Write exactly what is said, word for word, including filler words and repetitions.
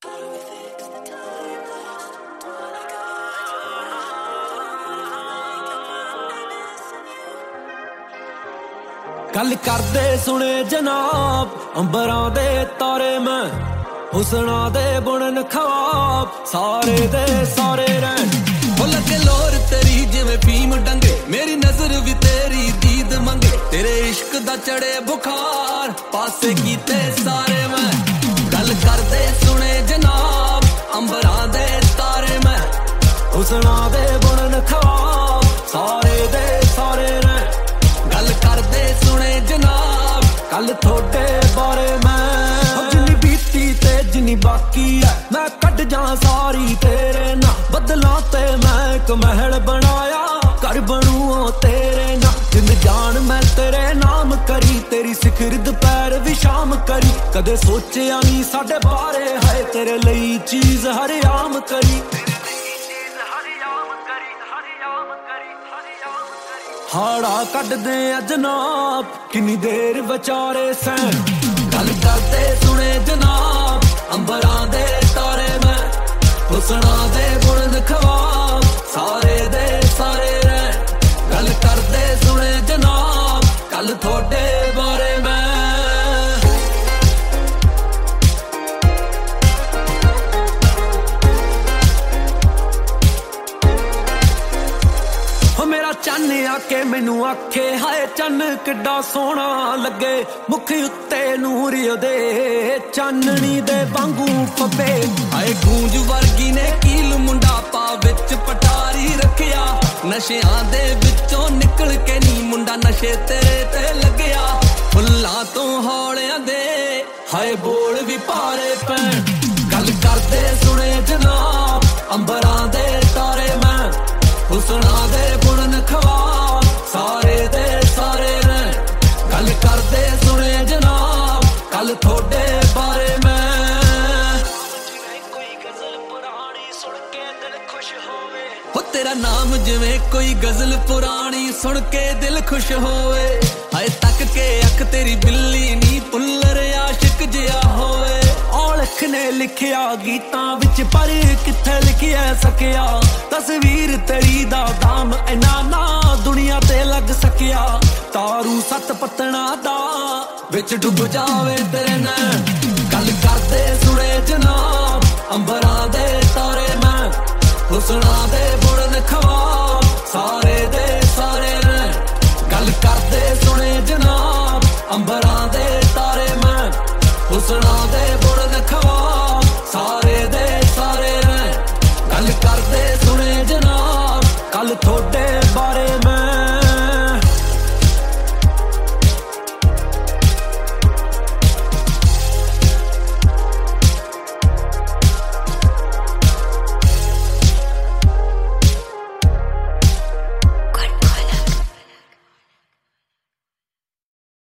गल करदे सुने जनाब अंबरां दे तारे मैं हुसना दे बुनन ख्वाब सारे दे सारे रहन ओ लगे लोर तेरी जिवें भीम डंगे मेरी नजर भी तेरी दीद मंगे तेरे इश्क दा चढ़े बुखार पासे कीते सारे मैं गल करदे सुने जनाब अंबरां दे तारे मैं हुसना दे बुनन ख्वाब सारे दे सारे रहन गल करदे सुने जनाब कल थोड़े बारे मैं जिन्नी बीती ते जिन्नी बाकी है मैं कट जा सारी तेरे ना बदला ते मैं एक महल बनाया घर बनू तेरे ना जिंद जान मैं तेरे नाम करी तेरी सिखर दोपहर भी शाम करी कदे सोचिया नहीं साडे बारे है तेरे ਲਈ चीज हर आम करी हाड़ा कटदे जनाब किन्नी देर विचारे सैन गल करदे सुने जनाब अंबरां दे तारे मैं हुसना दे बुनन ख्वाब सारे दे सारे रहन गल करदे सुने जनाब कल थोड़े बारे मैं चन्न आके मैनू आखे हाय चन्न किड्डा सोहना लगे मुख उत्ते नूर दे चाननी दे वांगू फबे हाय गूंज वर्गी ने कील मुंडा पा विच पटारी रखिया नशियां दे विचों निकल के नी मुंडा नशे तेरे ते लगया फुल्लां तो हौलियां दे हाय बोल भी पारे पैण गल करदे सुने जनाब अंबरां दे तारे मैं हुसना दे बुनन ख्वाब सारे दे सारे रहन गल करदे सुने जनाब कल थोड़े बारे मैं कोई गजल पुरानी सुन के दिल खुश होवे हो तेरा नाम जिवें कोई गजल पुरानी सुन के दिल खुश होवे हाय तक के अख तेरी बिल्ली नी पुल्लर आशिक जिया होवे औलख ने लिखिया गीतां विच पर किथे लिखिया सकिया तस्वीर तेरी दा दाम इना ना दुनिया ते लग सकिया तारू सत पत्तना दा विच डुब जावे तेरे नैन गल करदे सुने जनाब अंबरां दे तारे मैं हुसना दे बुनन ख्वाब सारे दे सारे रहन गल करदे सुने जनाब अंबरां दे तारे मैं हुसना दे बुनन ख्वाब सारे दे सारे रहन गल करदे सुने जनाब कल थोड़े बारे मैं